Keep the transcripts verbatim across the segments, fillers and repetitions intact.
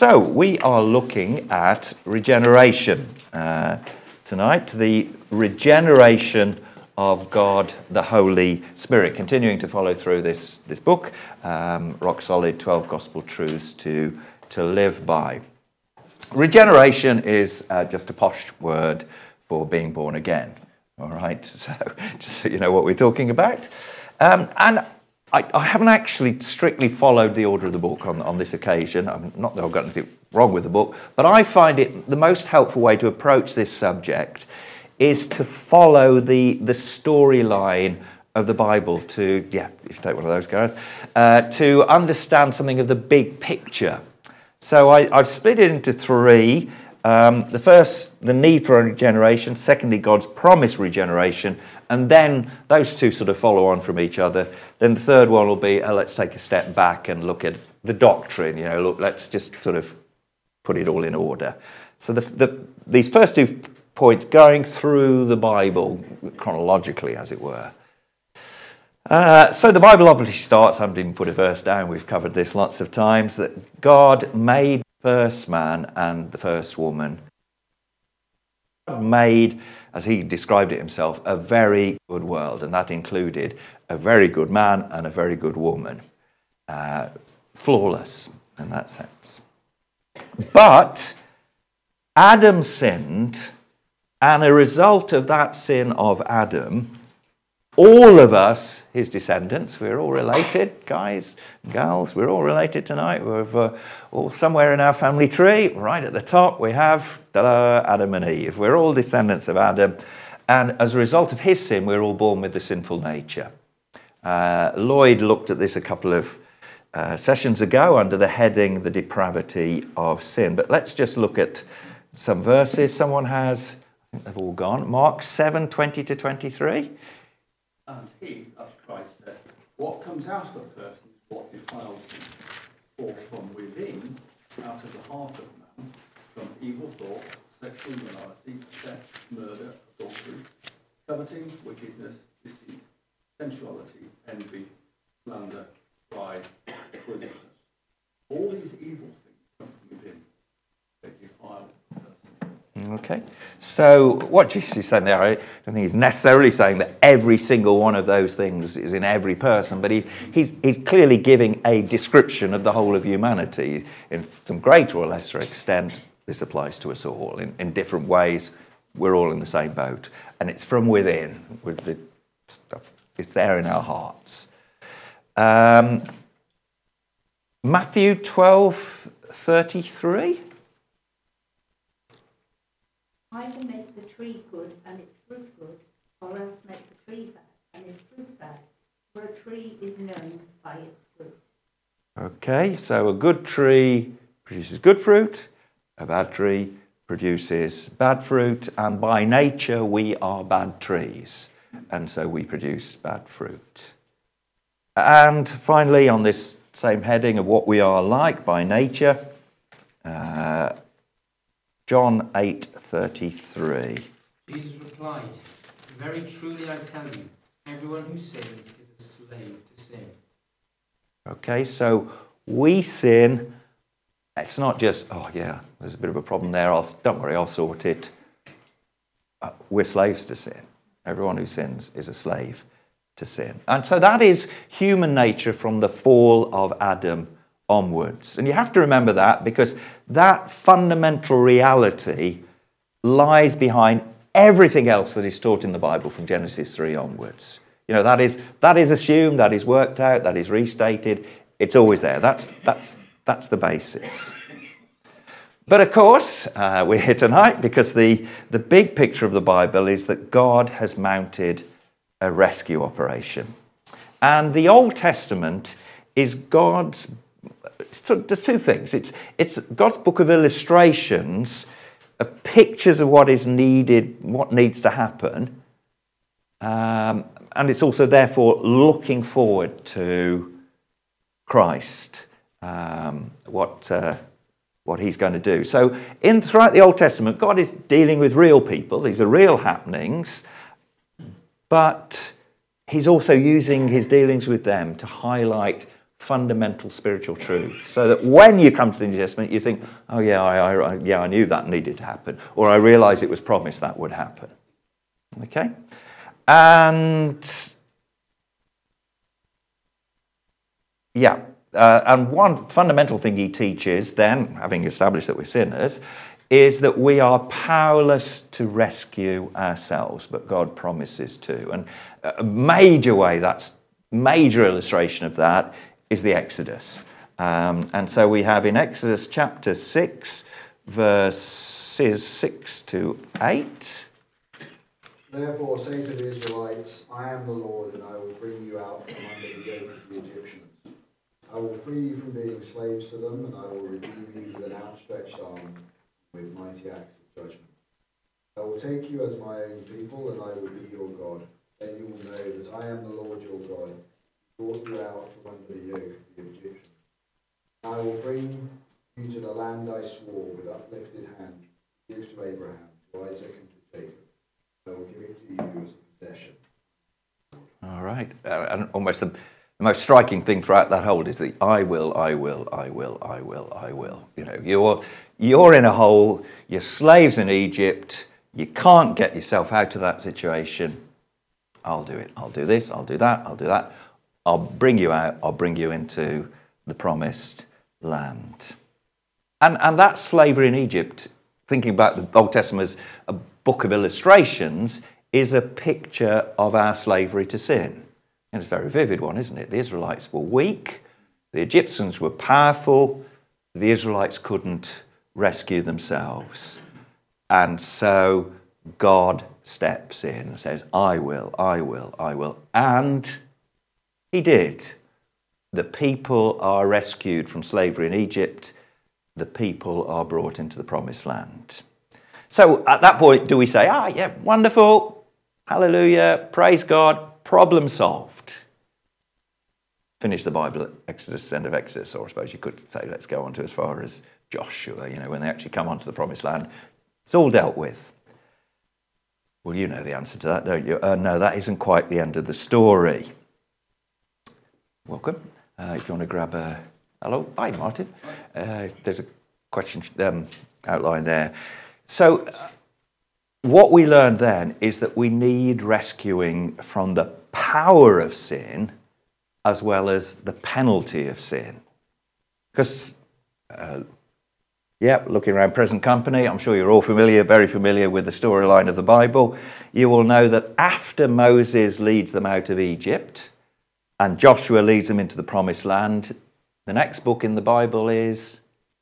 So, we are looking at regeneration uh, tonight, the regeneration of God, the Holy Spirit, continuing to follow through this, this book, um, Rock Solid, twelve Gospel Truths to, to Live By. Regeneration is uh, just a posh word for being born again, all right? So, just so you know what we're talking about. Um, and I, I haven't actually strictly followed the order of the book on, on this occasion. I'm not that I've got anything wrong with the book, but I find it the most helpful way to approach this subject is to follow the, the storyline of the Bible to, yeah, if you take one of those, Gareth, uh, to understand something of the big picture. So I, I've split it into three. Um, the first, the need for regeneration. Secondly, God's promised regeneration. And then those two sort of follow on from each other. Then the third one will be, oh, let's take a step back and look at the doctrine. You know, look, let's just sort of put it all in order. So the, the, these first two points, going through the Bible chronologically, as it were. Uh, so the Bible obviously starts, I didn't put a verse down, we've covered this lots of times, that God made the first man and the first woman. God made, as he described it himself, a very good world, and that included a very good man and a very good woman. Uh, flawless in that sense. But Adam sinned, and a result of that sin of Adam, all of us, his descendants, we're all related, guys, gals, we're all related tonight. We're uh, all somewhere in our family tree, right at the top, we have ta-da, Adam and Eve. We're all descendants of Adam, and as a result of his sin, we're all born with the sinful nature. Uh, Lloyd looked at this a couple of uh, sessions ago under the heading, The Depravity of Sin. But let's just look at some verses someone has. I think they've all gone. Mark seven, twenty to twenty-three. And he, that's Christ, said, what comes out of a person is what defiles him. For from within, out of the heart of man, from evil thought, sexual immorality, theft, murder, adultery, coveting, wickedness, deceit, sensuality, envy, slander, pride, foolishness. All these evil things come from within. They defile the person. Okay, so what Jesus is saying there, I don't think he's necessarily saying that every single one of those things is in every person, but he, he's, he's clearly giving a description of the whole of humanity. In some greater or lesser extent, this applies to us all. In, in different ways, we're all in the same boat. And it's from within. With the stuff, it's there in our hearts. Um, Matthew twelve thirty-three. Either make the tree good and its fruit good, or else make the tree bad and its fruit bad, for a tree is known by its fruit. Okay, so a good tree produces good fruit, a bad tree produces bad fruit, and by nature we are bad trees, and so we produce bad fruit. And finally, on this same heading of what we are like by nature, uh, John eight thirty-three. Jesus replied, very truly I tell you, everyone who sins is a slave to sin. Okay, so we sin. It's not just, oh yeah, there's a bit of a problem there, I'll, don't worry, I'll sort it. Uh, we're slaves to sin. Everyone who sins is a slave to sin. And so that is human nature from the fall of Adam onwards. And you have to remember that, because that fundamental reality lies behind everything else that is taught in the Bible from Genesis three onwards. You know, that is that is assumed, that is worked out, that is restated. It's always there. That's that's that's the basis. But of course, uh, we're here tonight because the, the big picture of the Bible is that God has mounted a rescue operation. And the Old Testament is God's. There's two things. It's it's God's book of illustrations, of pictures of what is needed, what needs to happen, um, and it's also therefore looking forward to Christ, um, what uh, what He's going to do. So, in throughout the Old Testament, God is dealing with real people. These are real happenings, but He's also using His dealings with them to highlight fundamental spiritual truths, so that when you come to the New Testament, you think, oh yeah, I, I, yeah, I knew that needed to happen, or I realised it was promised that would happen. Okay? And yeah, uh, and one fundamental thing he teaches then, having established that we're sinners, is that we are powerless to rescue ourselves, but God promises to. And a major way, that's major illustration of that, is the Exodus. Um, and so we have in Exodus chapter six, verses six to eight. Therefore say to the Israelites, I am the Lord, and I will bring you out from under the yoke of the Egyptians. I will free you from being slaves to them, and I will redeem you with an outstretched arm, with mighty acts of judgment. I will take you as my own people, and I will be your God. Then you will know that I am the Lord your God, who brought you out from under the yoke of the Egyptians. I will bring you to the land I swore with uplifted hand to give to Abraham, to Isaac, and to Jacob. I will give it to you as a possession. All right. Uh, and almost the, the most striking thing throughout that whole is the I will, I will, I will, I will, I will. You know, you're you're in a hole, you're slaves in Egypt, you can't get yourself out of that situation. I'll do it. I'll do this, I'll do that, I'll do that. I'll bring you out, I'll bring you into the promised land. And and that slavery in Egypt, thinking about the Old Testament as a book of illustrations, is a picture of our slavery to sin. And it's a very vivid one, isn't it? The Israelites were weak, the Egyptians were powerful, the Israelites couldn't rescue themselves. And so God steps in and says, I will, I will, I will. And he did. The people are rescued from slavery in Egypt. The people are brought into the promised land. So at that point, do we say, ah, yeah, wonderful, hallelujah, praise God, problem solved? Finish the Bible at Exodus, end of Exodus, or I suppose you could say, let's go on to as far as Joshua, you know, when they actually come onto the promised land. It's all dealt with. Well, you know the answer to that, don't you? Uh, no, that isn't quite the end of the story. Welcome. Uh, if you want to grab a... Hello. Hi, Martin. Uh, there's a question um, outlined there. So uh, what we learned then is that we need rescuing from the power of sin as well as the penalty of sin. Because, uh, yeah, looking around present company, I'm sure you're all familiar, very familiar with the storyline of the Bible. You will know that after Moses leads them out of Egypt and Joshua leads them into the promised land, the next book in the Bible is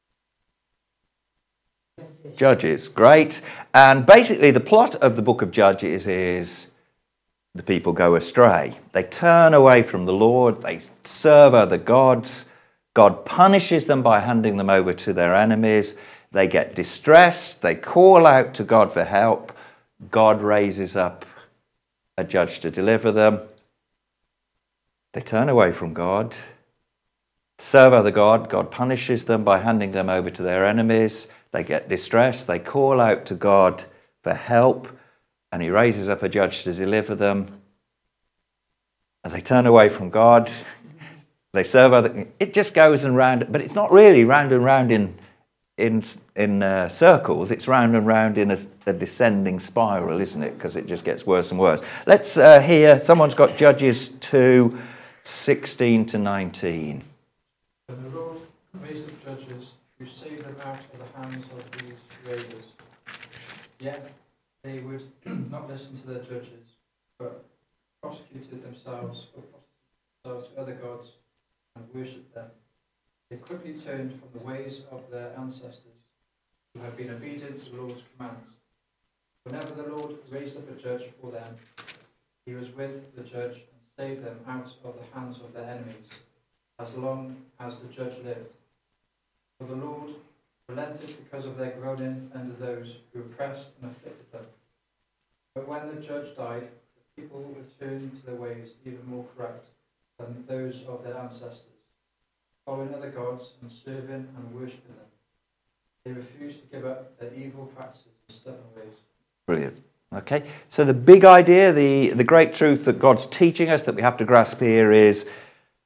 Judges. Great. And basically the plot of the book of Judges is the people go astray. They turn away from the Lord. They serve other gods. God punishes them by handing them over to their enemies. They get distressed. They call out to God for help. God raises up a judge to deliver them. They turn away from God, serve other God. God punishes them by handing them over to their enemies. They get distressed. They call out to God for help, and he raises up a judge to deliver them. And they turn away from God. They serve other... It just goes and round, but it's not really round and round in in in uh, circles. It's round and round in a, a descending spiral, isn't it? Because it just gets worse and worse. Let's uh, hear, someone's got Judges two, sixteen to nineteen. And the Lord raised up judges who saved them out of the hands of these raiders. Yet they would not listen to their judges, but prosecuted themselves or prostituted themselves to other gods and worshipped them. They quickly turned from the ways of their ancestors, who had been obedient to the Lord's commands. Whenever the Lord raised up a judge for them, he was with the judge and saved them out of the hands of their enemies, as long as the judge lived. For the Lord relented because of their groaning under those who oppressed and afflicted them. But when the judge died, the people returned to their ways even more corrupt than those of their ancestors, following other gods and serving and worshipping them. They refused to give up their evil practices and stubborn ways. Brilliant. Okay, so the big idea, the, the great truth that God's teaching us that we have to grasp here is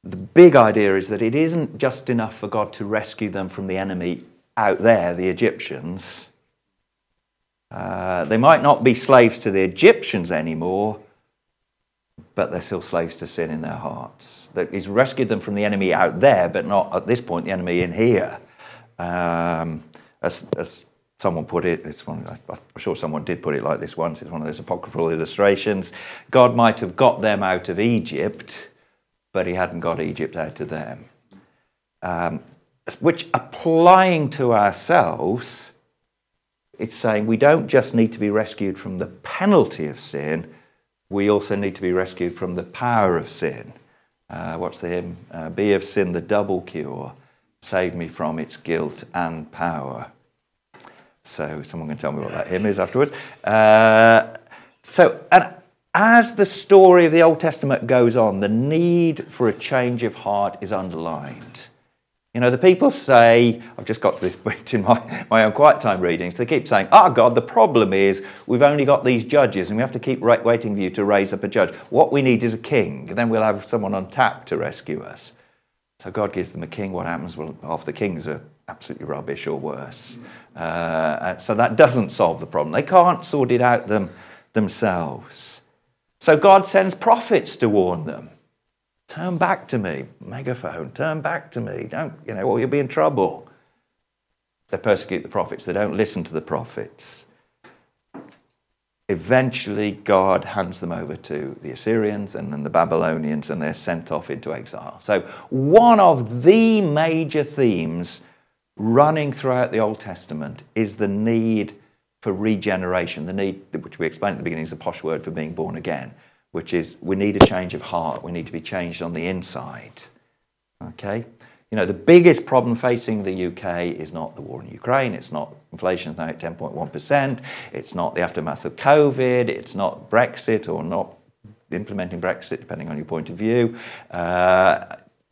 the big idea is that it isn't just enough for God to rescue them from the enemy out there, the Egyptians. Uh, they might not be slaves to the Egyptians anymore, but they're still slaves to sin in their hearts. That He's rescued them from the enemy out there, but not at this point the enemy in here. Um, as, as someone put it, it's one, I'm sure someone did put it like this once, it's one of those apocryphal illustrations. God might have got them out of Egypt, but He hadn't got Egypt out of them. Um, which, applying to ourselves, it's saying we don't just need to be rescued from the penalty of sin, we also need to be rescued from the power of sin. Uh, what's the hymn? Uh, Be of sin the double cure, save me from its guilt and power. So someone can tell me what that hymn is afterwards. Uh, so, and as the story of the Old Testament goes on, the need for a change of heart is underlined. You know, the people say, I've just got to this point in my, my own quiet time readings, they keep saying, ah, oh God, the problem is we've only got these judges and we have to keep right, waiting for you to raise up a judge. What we need is a king, and then we'll have someone on tap to rescue us. So God gives them a king. What happens? Well, half the kings are absolutely rubbish or worse. Uh, so that doesn't solve the problem. They can't sort it out them themselves. So God sends prophets to warn them. Turn back to me, megaphone, turn back to me. Don't, you know, or you'll be in trouble. They persecute the prophets. They don't listen to the prophets. Eventually, God hands them over to the Assyrians and then the Babylonians, and they're sent off into exile. So one of the major themes running throughout the Old Testament is the need for regeneration, the need, which we explained at the beginning, is a posh word for being born again, which is we need a change of heart. We need to be changed on the inside. Okay? You know, the biggest problem facing the U K is not the war in Ukraine. It's not inflation now at ten point one percent. It's not the aftermath of COVID. It's not Brexit or not implementing Brexit, depending on your point of view. Uh,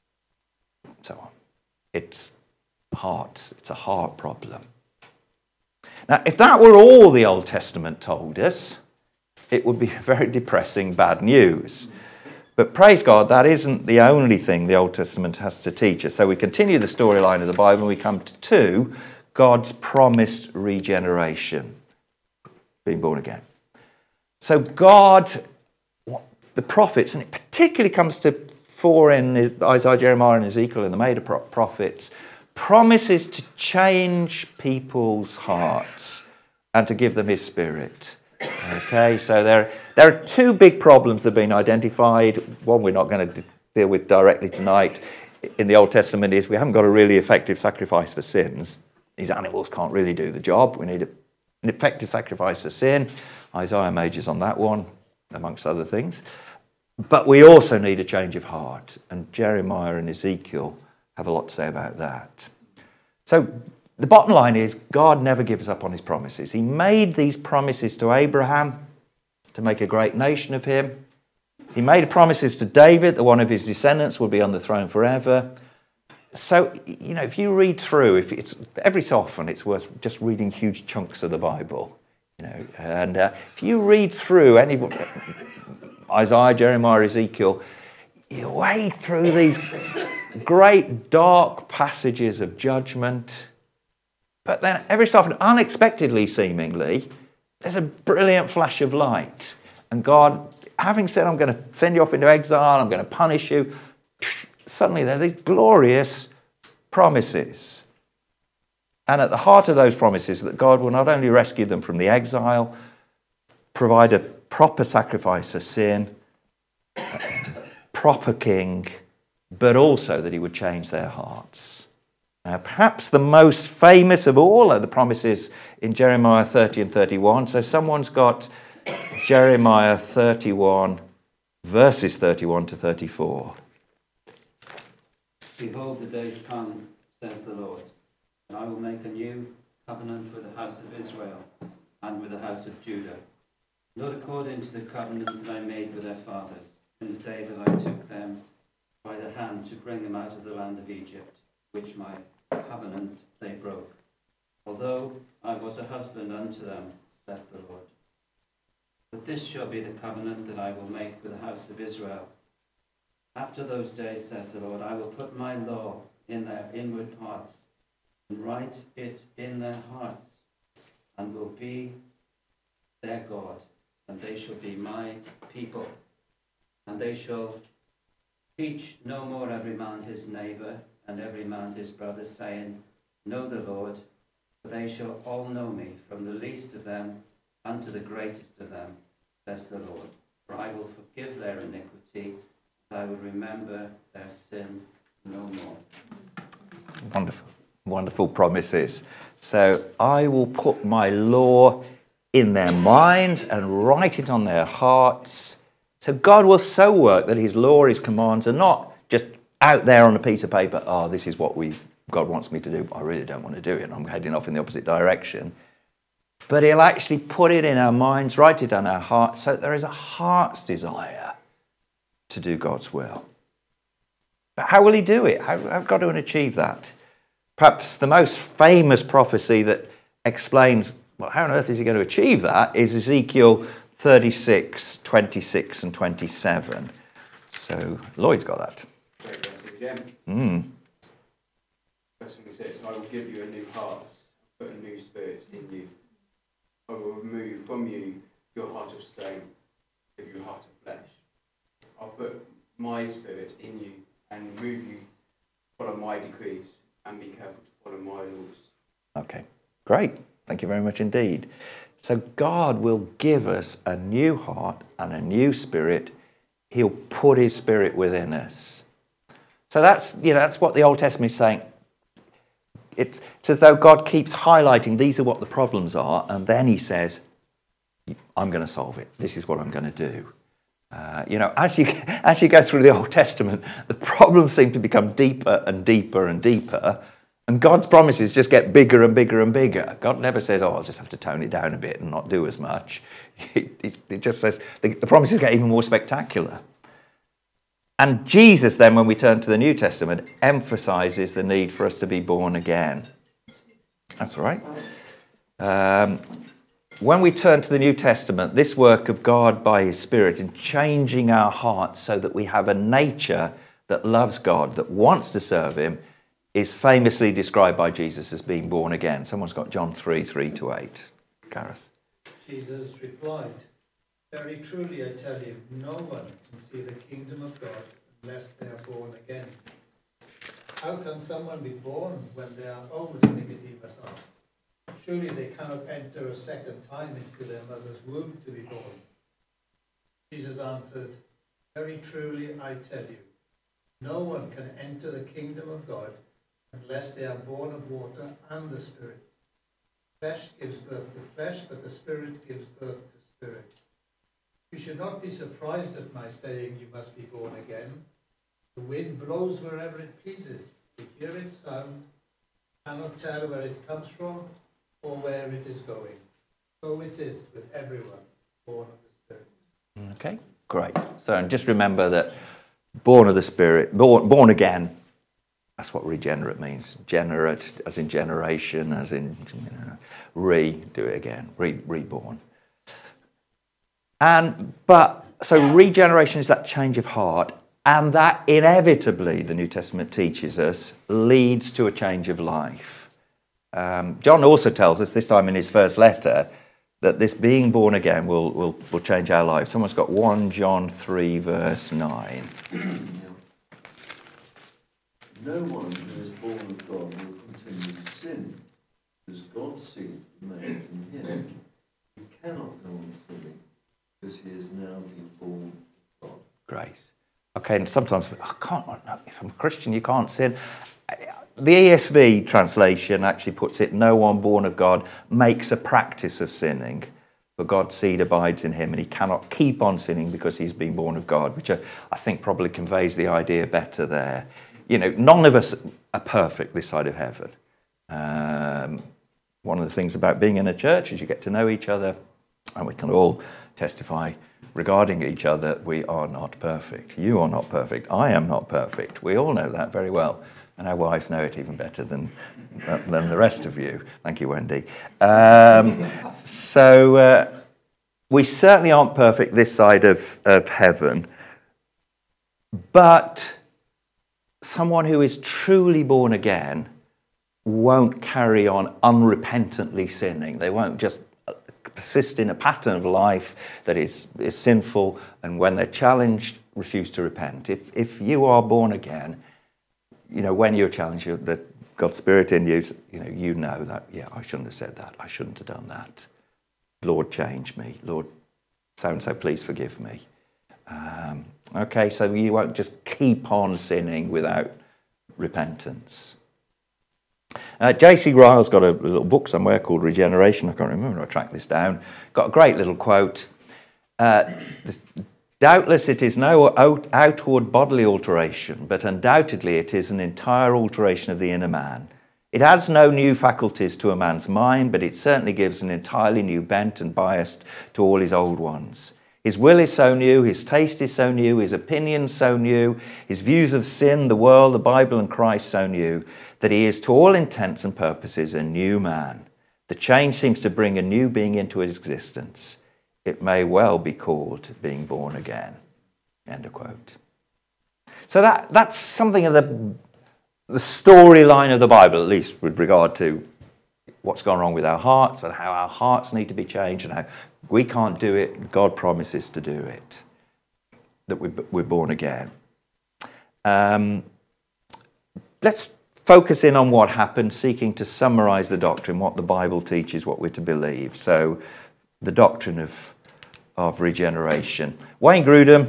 so on. It's hearts. It's a heart problem. Now, if that were all the Old Testament told us, it would be very depressing bad news. But praise God, that isn't the only thing the Old Testament has to teach us. So we continue the storyline of the Bible and we come to two, God's promised regeneration, being born again. So God, the prophets, and it particularly comes to fore in Isaiah, Jeremiah and Ezekiel and the major prophets, promises to change people's hearts and to give them His Spirit. Okay, so there, there are two big problems that have been identified. One we're not going to d- deal with directly tonight in the Old Testament is we haven't got a really effective sacrifice for sins. These animals can't really do the job. We need a, an effective sacrifice for sin. Isaiah majors on that one, amongst other things. But we also need a change of heart. And Jeremiah and Ezekiel have a lot to say about that. So the bottom line is God never gives up on His promises. He made these promises to Abraham to make a great nation of him. He made promises to David that one of his descendants would be on the throne forever. So, you know, if you read through, if it's every so often it's worth just reading huge chunks of the Bible, you know, and uh, if you read through any Isaiah, Jeremiah, Ezekiel, you wade through these great dark passages of judgment. But then every so often, unexpectedly seemingly, there's a brilliant flash of light. And God, having said, I'm going to send you off into exile, I'm going to punish you, suddenly there are these glorious promises. And at the heart of those promises that God will not only rescue them from the exile, provide a proper sacrifice for sin, proper king, but also that He would change their hearts. Now, perhaps the most famous of all are the promises in Jeremiah thirty and thirty-one. So someone's got Jeremiah thirty-one, verses thirty-one to thirty-four. Behold, the days come, says the Lord, and I will make a new covenant with the house of Israel and with the house of Judah, not according to the covenant that I made with their fathers in the day that I took them by the hand to bring them out of the land of Egypt, which my covenant they broke, although I was a husband unto them, saith the Lord. But this shall be the covenant that I will make with the house of Israel. After those days, says the Lord, I will put my law in their inward hearts and write it in their hearts, and will be their God, and they shall be my people. And they shall teach no more every man his neighbour and every man his brother, saying, Know the Lord, for they shall all know me, from the least of them unto the greatest of them, says the Lord. For I will forgive their iniquity, and I will remember their sin no more. Wonderful, wonderful promises. So I will put my law in their minds and write it on their hearts. So God will so work that his law, his commands are not just out there on a piece of paper. Oh, this is what we God wants me to do, but I really don't want to do it. I'm heading off in the opposite direction. But he'll actually put it in our minds, write it on our hearts, so that there is a heart's desire to do God's will. But how will he do it? How have God to achieve that? Perhaps the most famous prophecy that explains, well, how on earth is he going to achieve that, is Ezekiel thirty-six, twenty-six and twenty-seven. So Lloyd's got that. Great verses again. Mm. First thing he says, I will give you a new heart, put a new spirit in you. I will remove from you your heart of stone, give you a heart of flesh. I'll put my spirit in you and move you to follow my decrees and be careful to follow my laws. Okay, great. Thank you very much indeed. So God will give us a new heart and a new spirit. He'll put his spirit within us. So that's, you know, that's what the Old Testament is saying. It's, it's as though God keeps highlighting these are what the problems are, and then he says, I'm going to solve it. This is what I'm going to do. Uh, you know, as you, as you go through the Old Testament, the problems seem to become deeper and deeper and deeper, and God's promises just get bigger and bigger and bigger. God never says, oh, I'll just have to tone it down a bit and not do as much. It, it, it just says the, the promises get even more spectacular. And Jesus then, when we turn to the New Testament, emphasizes the need for us to be born again. That's right. Um, when we turn to the New Testament, this work of God by his Spirit in changing our hearts so that we have a nature that loves God, that wants to serve him, is famously described by Jesus as being born again. Someone's got John three, three to eight. Gareth. Jesus replied, Very truly I tell you, no one can see the kingdom of God unless they are born again. How can someone be born when they are old? Nicodemus asked. Surely they cannot enter a second time into their mother's womb to be born. Jesus answered, Very truly I tell you, no one can enter the kingdom of God unless they are born of water and the Spirit. Flesh gives birth to flesh, but the Spirit gives birth to spirit. You should not be surprised at my saying you must be born again. The wind blows wherever it pleases. You hear its sound, cannot tell where it comes from or where it is going. So it is with everyone born of the Spirit. Okay, great. So and just remember that born of the Spirit, born, born again, that's what regenerate means. Generate, as in generation, as in, you know, re, do it again, re, reborn. And, but, so regeneration is that change of heart, and that inevitably, the New Testament teaches us, leads to a change of life. Um, John also tells us, this time in his first letter, that this being born again will, will, will change our lives. Someone's got First John three, verse nine. No one who is born of God will continue to sin, because God's seed remains in him. He cannot go on sinning, because he is now been born of God. Grace. Okay, and sometimes, I can't, if I'm a Christian, you can't sin. The E S V translation actually puts it, no one born of God makes a practice of sinning, but God's seed abides in him, and he cannot keep on sinning because he's been born of God, which I think probably conveys the idea better there. You know, none of us are perfect this side of heaven. Um, one of the things about being in a church is you get to know each other, and we can all testify regarding each other, we are not perfect. You are not perfect. I am not perfect. We all know that very well. And our wives know it even better than, than the rest of you. Thank you, Wendy. Um, so uh, we certainly aren't perfect this side of, of heaven. But someone who is truly born again won't carry on unrepentantly sinning. They won't just persist in a pattern of life that is, is sinful, and when they're challenged, refuse to repent. If if you are born again, you know, when you're challenged, you're, that God's Spirit in you, you know, you know that, yeah, I shouldn't have said that. I shouldn't have done that. Lord, change me. Lord, so-and-so, please forgive me. Um, okay, so you won't just keep on sinning without repentance. Uh, J C Ryle's got a, a little book somewhere called Regeneration. I can't remember, I tracked this down. Got a great little quote. Uh, this, Doubtless it is no out, outward bodily alteration, but undoubtedly it is an entire alteration of the inner man. It adds no new faculties to a man's mind, but it certainly gives an entirely new bent and bias to all his old ones. His will is so new, his taste is so new, his opinions so new, his views of sin, the world, the Bible and Christ so new, that he is to all intents and purposes a new man. The change seems to bring a new being into his existence. It may well be called being born again. End of quote. So that, that's something of the, the storyline of the Bible, at least with regard to what's gone wrong with our hearts and how our hearts need to be changed and how we can't do it. God promises to do it, that we, we're born again. Um, let's focus in on what happened, seeking to summarize the doctrine, what the Bible teaches, what we're to believe. So the doctrine of of regeneration. Wayne Grudem,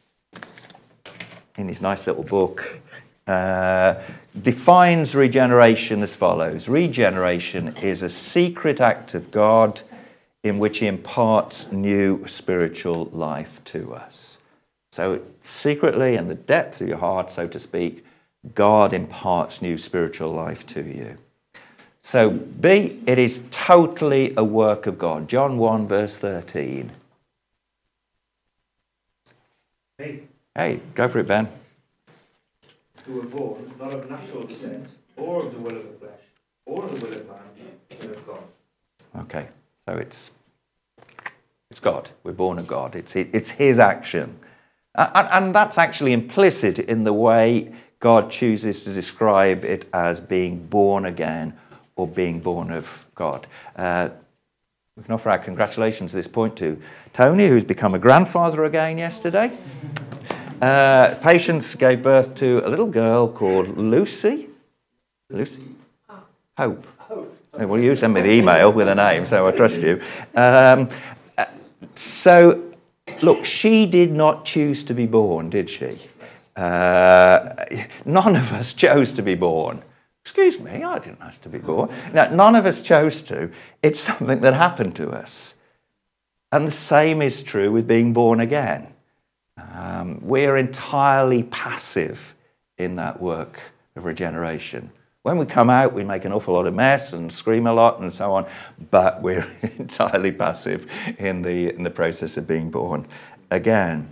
in his nice little book, uh, defines regeneration as follows. Regeneration is a secret act of God in which he imparts new spiritual life to us. So secretly, in the depth of your heart, so to speak, God imparts new spiritual life to you. So B, it is totally a work of God. John one, verse thirteen. Hey. Hey, go for it, Ben. Who were born not of natural descent, or of the will of the flesh, or of the will of man, but of God. Okay, so it's it's God. We're born of God. It's it's His action, and, and that's actually implicit in the way God chooses to describe it as being born again or being born of God. Uh, we can offer our congratulations at this point to Tony, who's become a grandfather again yesterday. Uh, Patience gave birth to a little girl called Lucy. Lucy? Hope. Hope. Oh, well, you sent me the email with her name, so I trust you. Um, so, look, she did not choose to be born, did she? Uh, none of us chose to be born. Excuse me, I didn't ask to be born. No, none of us chose to. It's something that happened to us. And the same is true with being born again. Um, we're entirely passive in that work of regeneration. When we come out, we make an awful lot of mess and scream a lot and so on, but we're entirely passive in the, in the process of being born again.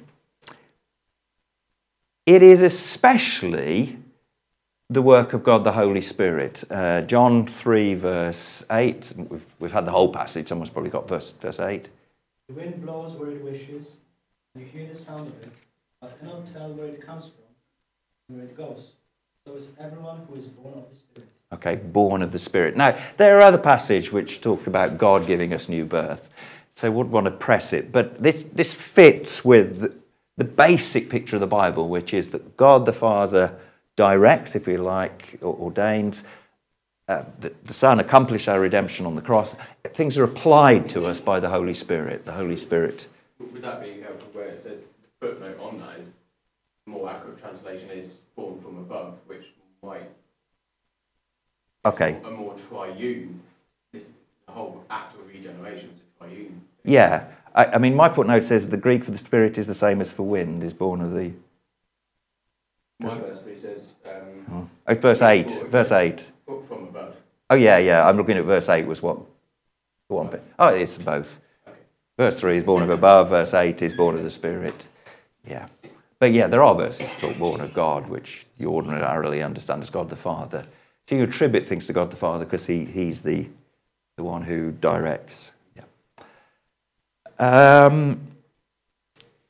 It is especially the work of God the Holy Spirit. Uh, John three, verse eight. We've, we've had the whole passage. Someone's probably got verse, verse eight. The wind blows where it wishes, and you hear the sound of it, but cannot tell where it comes from and where it goes. So is everyone who is born of the Spirit. Okay, born of the Spirit. Now, there are other passages which talk about God giving us new birth, so I wouldn't want to press it, but this, this fits with the, the basic picture of the Bible, which is that God the Father directs, if you like, or ordains. Uh, the, the Son accomplished our redemption on the cross. Things are applied to us by the Holy Spirit. The Holy Spirit. Would that be helpful where it says the footnote on that is more accurate translation is born from above, which might okay. a more triune. This the whole act of regeneration is a triune. Yeah, I, I mean, my footnote says the Greek for the Spirit is the same as for wind, is born of the. My verse three says. Um, oh, verse eight. Verse eight. From above. Oh yeah, yeah. I'm looking at verse eight. Was what? One bit. Oh, it's both. Okay. Verse three is born of above. Verse eight is born of the Spirit. Yeah, but yeah, there are verses talk born of God, which you ordinarily understand as God the Father. So you attribute things to God the Father because he he's the the one who directs. Yeah. Um.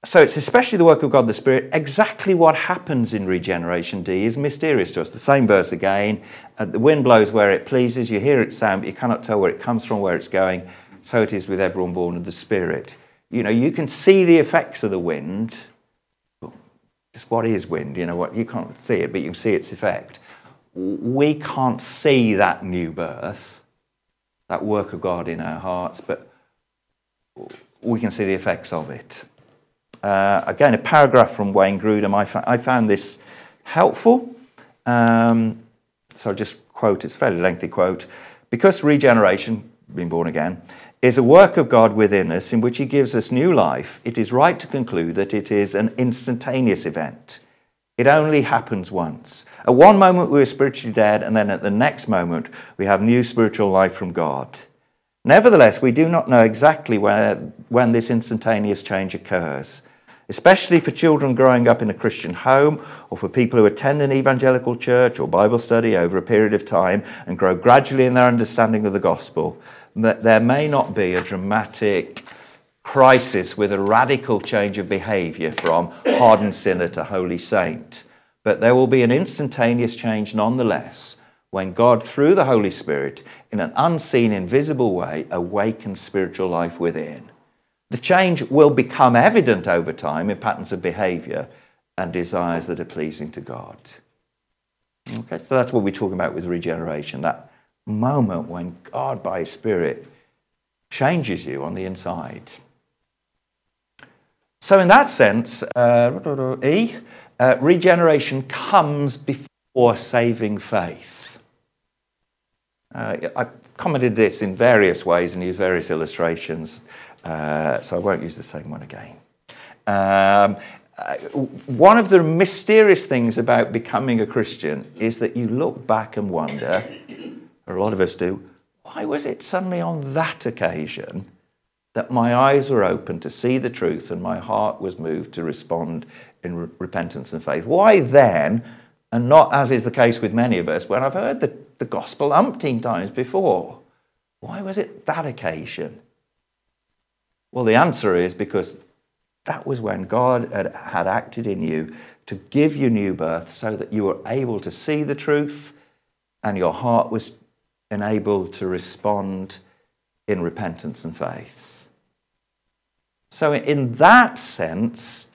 So it's especially the work of God the Spirit. Exactly what happens in regeneration, D, is mysterious to us. The same verse again. Uh, the wind blows where it pleases. You hear its sound, but you cannot tell where it comes from, where it's going. So it is with everyone born of the Spirit. You know, you can see the effects of the wind. Just what is wind? You know what? You can't see it, but you can see its effect. We can't see that new birth, that work of God in our hearts, but we can see the effects of it. Uh, again, a paragraph from Wayne Grudem. I, fa- I found this helpful. Um, so I'll just quote, it's a fairly lengthy quote. Because regeneration, being born again, is a work of God within us in which he gives us new life, it is right to conclude that it is an instantaneous event. It only happens once. At one moment we are spiritually dead, and then at the next moment we have new spiritual life from God. Nevertheless, we do not know exactly where, when this instantaneous change occurs, especially for children growing up in a Christian home or for people who attend an evangelical church or Bible study over a period of time and grow gradually in their understanding of the gospel. That there may not be a dramatic crisis with a radical change of behaviour from hardened sinner to holy saint, but there will be an instantaneous change nonetheless when God, through the Holy Spirit, in an unseen, invisible way, awakens spiritual life within. The change will become evident over time in patterns of behaviour and desires that are pleasing to God. Okay, so that's what we're talking about with regeneration, that moment when God, by his Spirit, changes you on the inside. So in that sense, uh, E, uh, regeneration comes before saving faith. Uh, I commented this in various ways and used various illustrations, uh, so I won't use the same one again. Um, uh, one of the mysterious things about becoming a Christian is that you look back and wonder, or a lot of us do, why was it suddenly on that occasion that my eyes were open to see the truth and my heart was moved to respond in re- repentance and faith? Why then, and not as is the case with many of us, when I've heard the, the gospel umpteen times before? Why was it that occasion? Well, the answer is because that was when God had, had acted in you to give you new birth so that you were able to see the truth and your heart was enabled to respond in repentance and faith. So in that sense,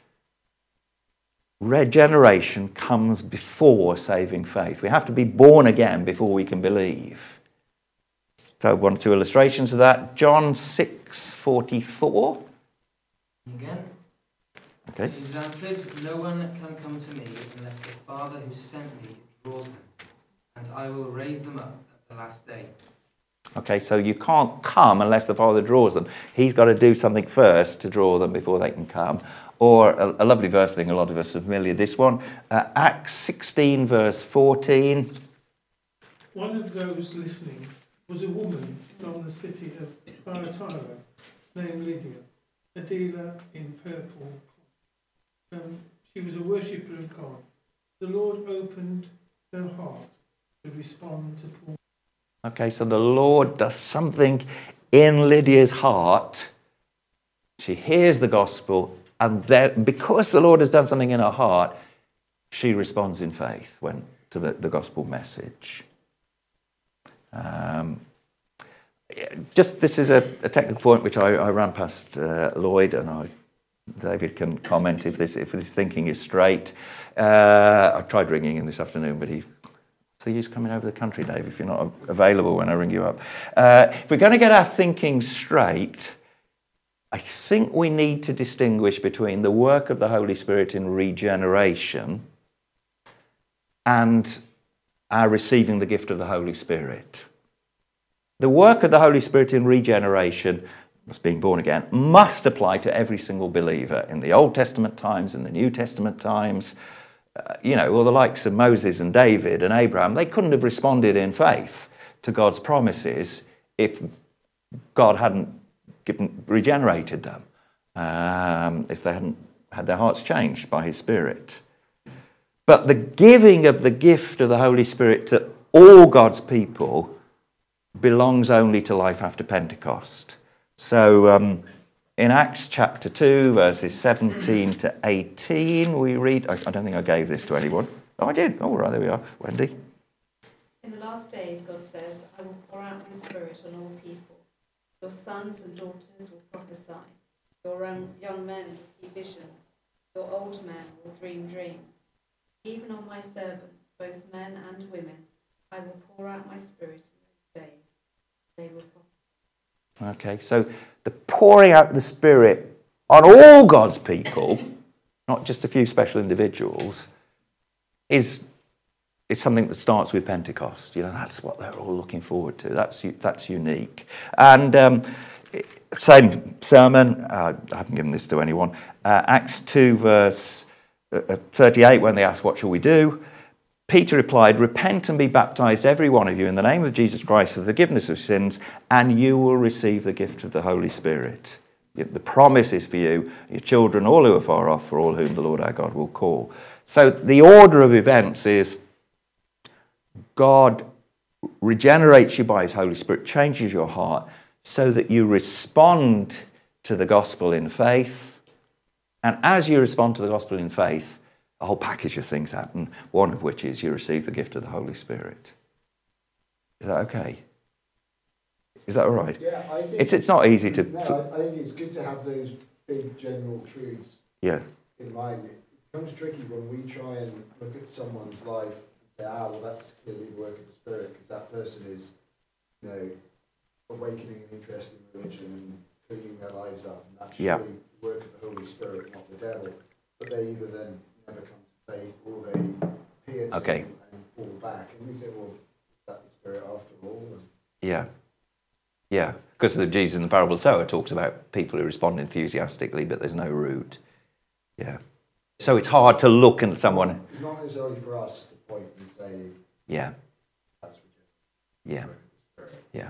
regeneration comes before saving faith. We have to be born again before we can believe. So one or two illustrations of that. John six forty-four. Again. Okay. Jesus answered, "No one can come to me unless the Father who sent me draws them, and I will raise them up at the last day." Okay, so you can't come unless the Father draws them. He's got to do something first to draw them before they can come. Or a, a lovely verse, I think a lot of us are familiar with this one. Uh, Acts sixteen, verse fourteen. One of those listening was a woman from the city of Thyatira named Lydia, a dealer in purple. Um, she was a worshipper of God. The Lord opened her heart to respond to Paul. Okay, so the Lord does something in Lydia's heart. She hears the gospel, and then, because the Lord has done something in her heart, she responds in faith when to the, the gospel message. Um, just this is a, a technical point which I, I ran past uh, Lloyd, and I, David can comment if this if his thinking is straight. Uh, I tried ringing him this afternoon, but he. What's the use coming over the country, Dave, if you're not available when I ring you up? Uh, if we're going to get our thinking straight, I think we need to distinguish between the work of the Holy Spirit in regeneration and our receiving the gift of the Holy Spirit. The work of the Holy Spirit in regeneration, as being born again, must apply to every single believer in the Old Testament times, in the New Testament times. Uh, you know, all the likes of Moses and David and Abraham, they couldn't have responded in faith to God's promises if God hadn't given, regenerated them, um, if they hadn't had their hearts changed by his Spirit. But the giving of the gift of the Holy Spirit to all God's people belongs only to life after Pentecost. So um, in Acts chapter two, verses seventeen to eighteen, we read, I, I don't think I gave this to anyone. Oh, I did. Oh, right, there we are. Wendy. In the last days, God says, I will pour out my spirit on all people. Your sons and daughters will prophesy. Your young, young men will see visions. Your old men will dream dreams. Even on my servants, both men and women, I will pour out my spirit in those days. They will prophesy. Okay, so the pouring out the Spirit on all God's people, not just a few special individuals, is it's something that starts with Pentecost. You know, that's what they're all looking forward to. That's that's unique. And um, same sermon. Uh, I haven't given this to anyone. Uh, Acts two, verse thirty-eight. When they asked, "What shall we do?" Peter replied, "Repent and be baptized, every one of you, in the name of Jesus Christ for the forgiveness of sins, and you will receive the gift of the Holy Spirit." The promise is for you, your children, all who are far off, for all whom the Lord our God will call. So the order of events is God regenerates you by his Holy Spirit, changes your heart so that you respond to the gospel in faith. And as you respond to the gospel in faith, a whole package of things happen, one of which is you receive the gift of the Holy Spirit. Is that okay? Is that all right? Yeah, I think it's, it's not easy to... No, I, I think it's good to have those big general truths yeah. in mind. It becomes tricky when we try and look at someone's life and say, ah, well, that's clearly the work of the Spirit, because that person is, you know, awakening an interest in religion and cleaning their lives up. And that's yeah. really the work of the Holy Spirit, not the devil. But they either then never come to faith or they peer to okay. and fall back. And we say, well, is that the Spirit after all? And yeah. Yeah, because the Jesus in the parable of the sower talks about people who respond enthusiastically, but there's no root. Yeah. So it's hard to look at someone... It's not necessarily for us to point and say... Yeah. That's rejected. Yeah. Yeah.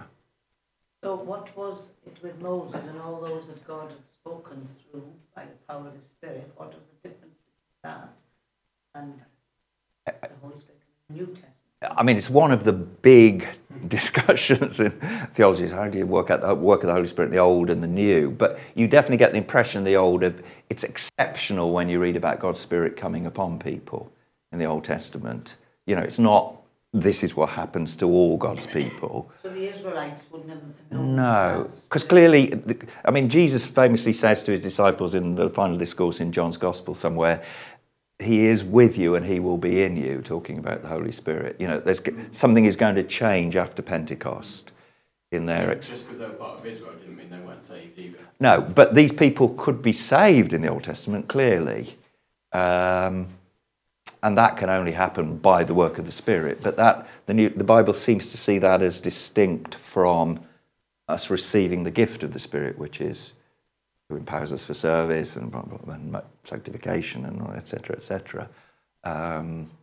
So what was it with Moses and all those that God had spoken through by the power of the Spirit? What was the difference between that and the Holy Spirit in the New Testament? I mean, it's one of the big discussions in theology is how do you work out the work of the Holy Spirit in the Old and the New? But you definitely get the impression in the Old of it's exceptional when you read about God's Spirit coming upon people in the Old Testament. You know, it's not this is what happens to all God's people. So the Israelites wouldn't have known. No, because clearly, I mean, Jesus famously says to his disciples in the final discourse in John's Gospel somewhere, he is with you and he will be in you, talking about the Holy Spirit. You know, there's something is going to change after Pentecost in their... Ex- Just because they were part of Israel didn't mean they weren't saved either. No, but these people could be saved in the Old Testament, clearly. Um, and that can only happen by the work of the Spirit. But that the, New, the Bible seems to see that as distinct from us receiving the gift of the Spirit, which is... who empowers us for service and, and sanctification and et cetera, et cetera. Um,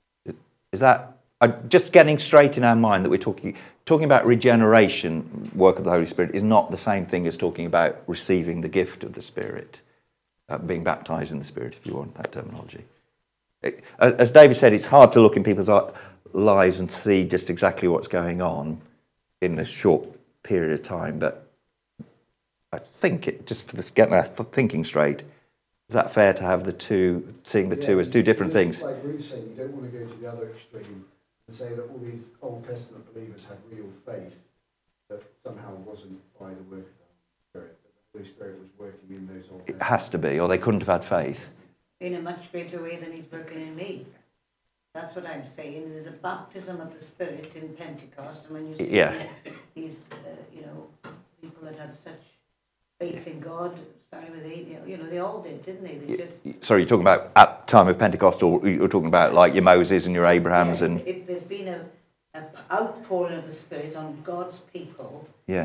is that uh, just getting straight in our mind that we're talking talking about regeneration, work of the Holy Spirit, is not the same thing as talking about receiving the gift of the Spirit, uh, being baptized in the Spirit, if you want that terminology. It, as David said, it's hard to look in people's lives and see just exactly what's going on in a short period of time, but I think it just for this getting our thinking straight. Is that fair to have the two, seeing the yeah, two as two different things? Like Ruth saying, you don't want to go to the other extreme and say that all these Old Testament believers had real faith that somehow wasn't by the work of the Holy Spirit, that the Holy Spirit was working in those Old Testament. It has to be, or they couldn't have had faith. In a much greater way than he's working in me. That's what I'm saying. There's a baptism of the Spirit in Pentecost, and when you see yeah. these, uh, you know, people that had such faith in God, starting with Abraham, you know, they all did, didn't they? They just... Sorry, you're talking about at time of Pentecost, or you're talking about like your Moses and your Abrahams, yeah, and if there's been a, a outpouring of the Spirit on God's people. Yeah.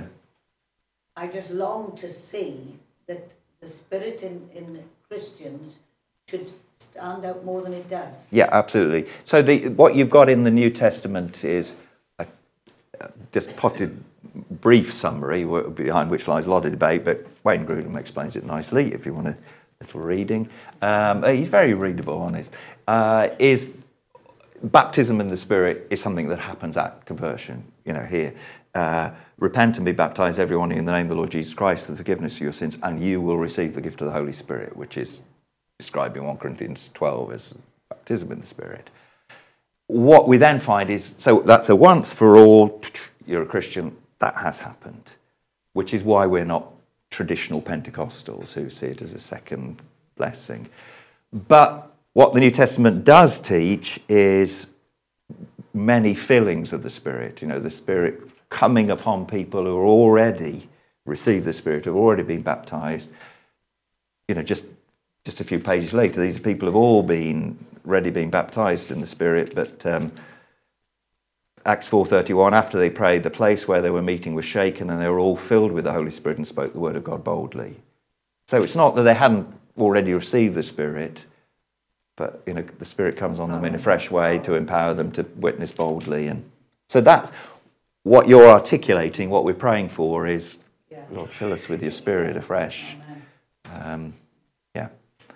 I just long to see that the Spirit in, in Christians should stand out more than it does. Yeah, absolutely. So the what you've got in the New Testament is a, a just potted brief summary behind which lies a lot of debate, but Wayne Grudem explains it nicely if you want a little reading. Um, he's very readable on it. Uh, is baptism in the Spirit is something that happens at conversion, you know, here. uh, repent and be baptized, everyone in the name of the Lord Jesus Christ, for the forgiveness of your sins, and you will receive the gift of the Holy Spirit, which is described in First Corinthians twelve as baptism in the Spirit. What we then find is, so that's a once for all, you're a Christian, that has happened, which is why we're not traditional Pentecostals who see it as a second blessing. But what the New Testament does teach is many fillings of the Spirit, you know, the Spirit coming upon people who are already received the Spirit, have already been baptized. You know, just just a few pages later, these people have all been already been baptized in the Spirit, but um, Acts four thirty-one, after they prayed, the place where they were meeting was shaken and they were all filled with the Holy Spirit and spoke the word of God boldly. So it's not that they hadn't already received the Spirit, but you know, the Spirit comes on them in a fresh way to empower them to witness boldly. And so that's what you're articulating, what we're praying for is, yeah. Lord, fill us with your Spirit afresh. Um, yeah.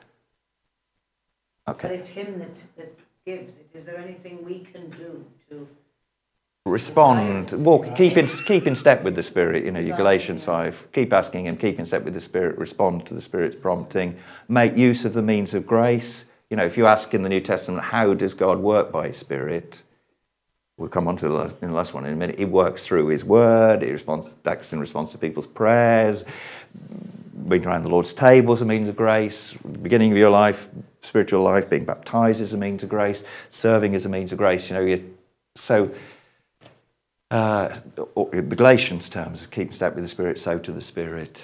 Okay. But it's him that, that gives it. Is there anything we can do to respond? Walk, keep in keep in step with the Spirit. You know, your Galatians five. Keep asking Him. Keep in step with the Spirit. Respond to the Spirit's prompting. Make use of the means of grace. You know, if you ask in the New Testament, how does God work by His Spirit? We'll come on to the last, in the last one in a minute. He works through His Word. He responds, acts in response to people's prayers. Being around the Lord's table is a means of grace. Beginning of your life, spiritual life, being baptized is a means of grace. Serving is a means of grace. You know, you, so uh, the Galatians terms, keep in step with the Spirit, so to the Spirit.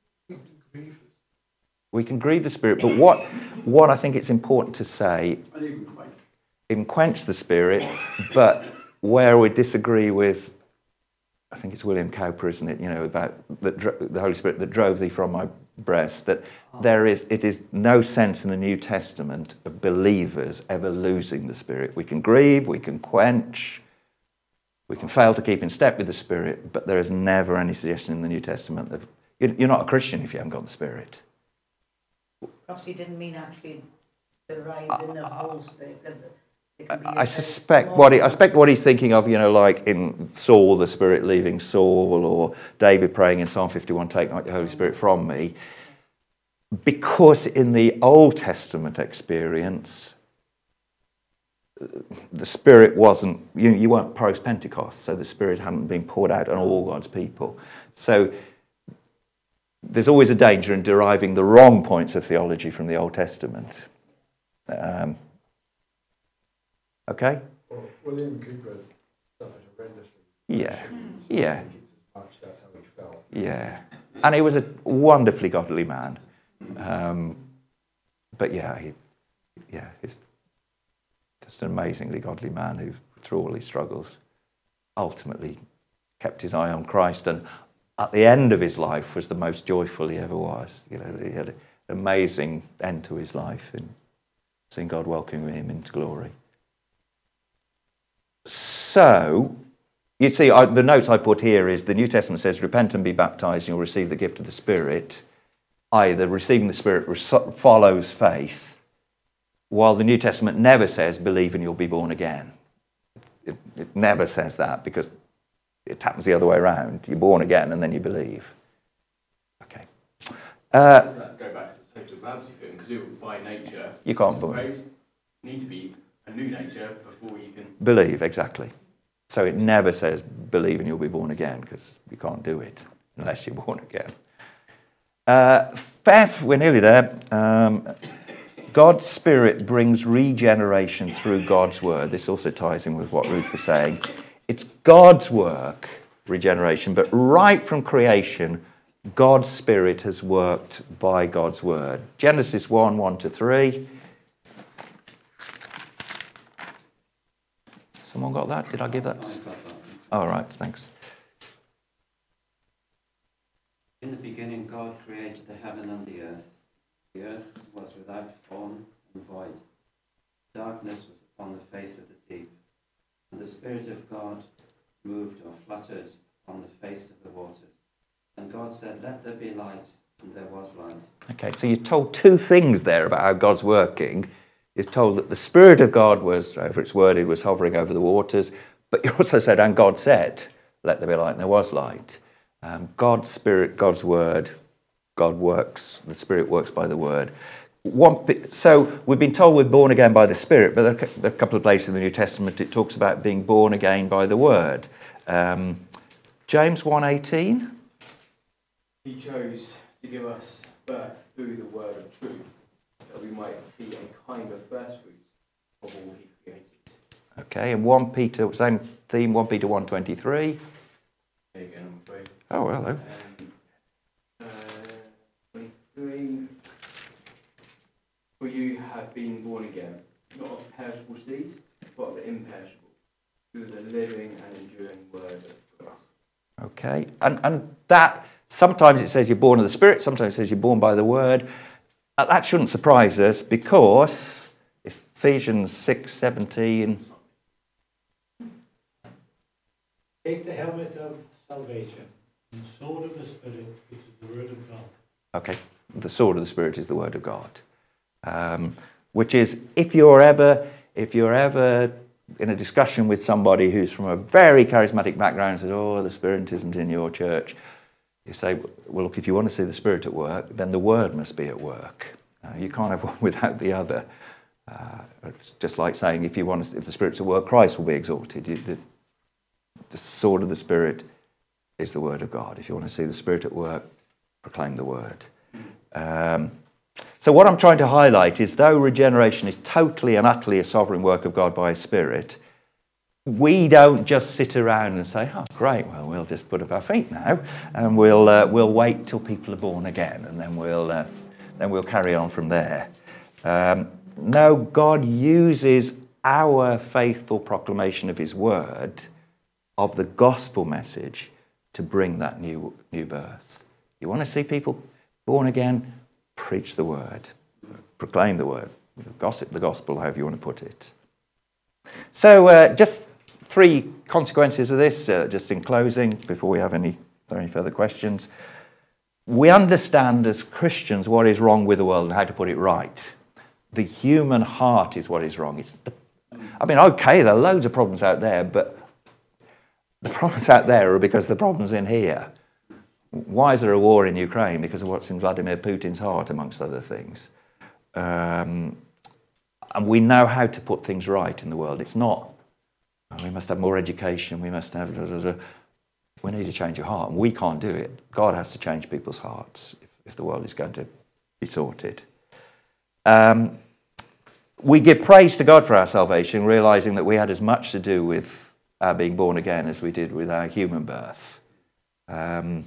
We can grieve the Spirit, but what what I think it's important to say, even quench the Spirit, but where we disagree with, I think it's William Cowper, isn't it? You know, about the, the Holy Spirit that drove thee from my breast. That there is, it is no sense in the New Testament of believers ever losing the Spirit. We can grieve, we can quench, we can fail to keep in step with the Spirit, but there is never any suggestion in the New Testament that you're not a Christian if you haven't got the Spirit. Perhaps he didn't mean actually derived in the whole Spirit, because I suspect what he, I suspect what he's thinking of, you know, like in Saul, the Spirit leaving Saul, or David praying in Psalm fifty-one, take not your Holy Spirit from me. Because in the Old Testament experience, the Spirit wasn't, you, you weren't post-Pentecost, so the Spirit hadn't been poured out on all God's people. So there's always a danger in deriving the wrong points of theology from the Old Testament. Um, Okay. Well, William Cooper suffered horrendously. Yeah. Yeah. Much, that's how he felt. Yeah. And he was a wonderfully godly man. Um, but yeah, he, yeah, he's just an amazingly godly man who, through all his struggles, ultimately kept his eye on Christ, and at the end of his life was the most joyful he ever was. You know, he had an amazing end to his life in seeing God welcoming him into glory. So, you see, I, the notes I put here is the New Testament says, repent and be baptized and you'll receive the gift of the Spirit. Either receiving the Spirit res- follows faith, while the New Testament never says, believe and you'll be born again. It, it never says that, because it happens the other way around. You're born again and then you believe. Okay. Uh, Does that go back to the total gravity thing? Because it, by nature, you can't believe. You need to be a new nature before you can believe, exactly. So it never says believe and you'll be born again, because you can't do it unless you're born again. Uh, Fifth, we're nearly there. Um, God's Spirit brings regeneration through God's Word. This also ties in with what Ruth was saying. It's God's work, regeneration, but right from creation, God's Spirit has worked by God's Word. Genesis one, one to three. Someone got that? Did I give that? All oh, right, thanks. In the beginning, God created the heaven and the earth. The earth was without form and void. Darkness was upon the face of the deep. And the Spirit of God moved or fluttered on the face of the waters. And God said, let there be light, and there was light. Okay, so you're told two things there about how God's working. You're told that the Spirit of God was, however it's worded, was hovering over the waters, but you also said, and God said, let there be light, and there was light. Um, God's Spirit, God's Word, God works, the Spirit works by the Word. One, so we've been told we're born again by the Spirit, but there are a couple of places in the New Testament it talks about being born again by the Word. Um, James one eighteen. He chose to give us birth through the word of truth, that we might be a kind of first fruits of all he created. Okay, and First Peter, same theme, First Peter one twenty-three. There you go, number three. Oh, hello. Um, uh, twenty-three. For you have been born again, not of perishable seeds, but of the imperishable, through the living and enduring word of God. Okay, and, and that, sometimes it says you're born of the Spirit, sometimes it says you're born by the Word. Uh, That shouldn't surprise us, because Ephesians six seventeen. Take the helmet of salvation and the sword of the Spirit, which is the word of God. Okay, the sword of the Spirit is the Word of God. Um, which is, if you're ever, if you're ever in a discussion with somebody who's from a very charismatic background and says, oh, the Spirit isn't in your church, you say, well, look, if you want to see the Spirit at work, then the Word must be at work. Uh, you can't have one without the other. Uh, it's just like saying, if you want to, if the Spirit's at work, Christ will be exalted. You, the, the sword of the Spirit is the Word of God. If you want to see the Spirit at work, proclaim the Word. Um, so what I'm trying to highlight is, though regeneration is totally and utterly a sovereign work of God by His Spirit, we don't just sit around and say, oh, great, well, we'll just put up our feet now, and we'll uh, we'll wait till people are born again, and then we'll uh, then we'll carry on from there. Um, no, God uses our faithful proclamation of His word, of the gospel message, to bring that new new birth. You want to see people born again? Preach the word, proclaim the word, gossip the gospel, however you want to put it. So, uh, just three consequences of this, uh, just in closing, before we have any, any further questions. We understand as Christians what is wrong with the world and how to put it right. The human heart is what is wrong. It's the, I mean, okay, there are loads of problems out there, but the problems out there are because the problems in here. Why is there a war in Ukraine? Because of what's in Vladimir Putin's heart, amongst other things. Um, and we know how to put things right in the world. It's not, oh, we must have more education, we must have... Blah, blah, blah. We need to change your heart, and we can't do it. God has to change people's hearts if, if the world is going to be sorted. Um, we give praise to God for our salvation, realising that we had as much to do with our being born again as we did with our human birth. Um,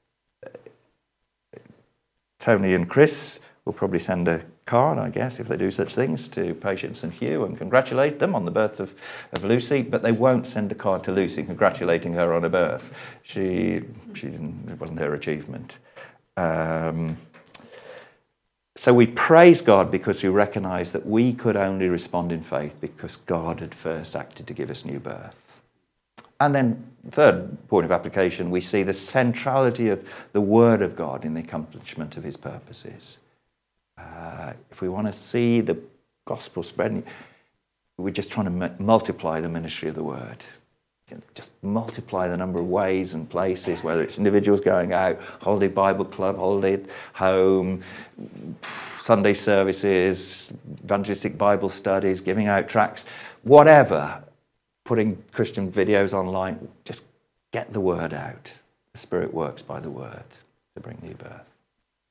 Tony and Chris will probably send a card, I guess, if they do such things, to Patience and Hugh and congratulate them on the birth of, of Lucy, but they won't send a card to Lucy congratulating her on her birth. She, she didn't, it wasn't her achievement. Um, so we praise God because we recognise that we could only respond in faith because God had first acted to give us new birth. And then, third point of application, we see the centrality of the Word of God in the accomplishment of His purposes. Uh, if we want to see the gospel spreading, we're just trying to m- multiply the ministry of the Word. Just multiply the number of ways and places, whether it's individuals going out, holiday Bible club, holiday home, Sunday services, evangelistic Bible studies, giving out tracts, whatever. Putting Christian videos online, just get the word out. The Spirit works by the word to bring new birth.